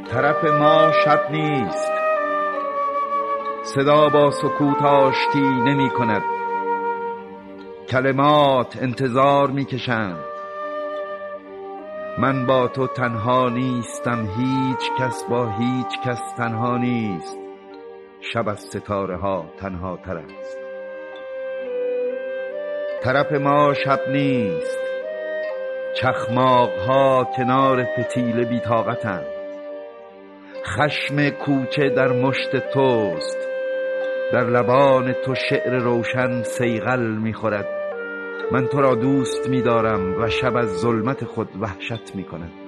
طرف ما شب نیست، صدا با سکوت آشتی نمی کند. کلمات انتظار می کشند. من با تو تنها نیستم، هیچ کس با هیچ کس تنها نیست. شب از ستاره ها تنها تر است. طرف ما شب نیست، چخماق ها کنار فتیله بی طاقتند. خشم کوچه در مشت توست، در لبان تو شعر روشن صیقل می خورد. من تو را دوست می دارم و شب از ظلمت خود وحشت می کند.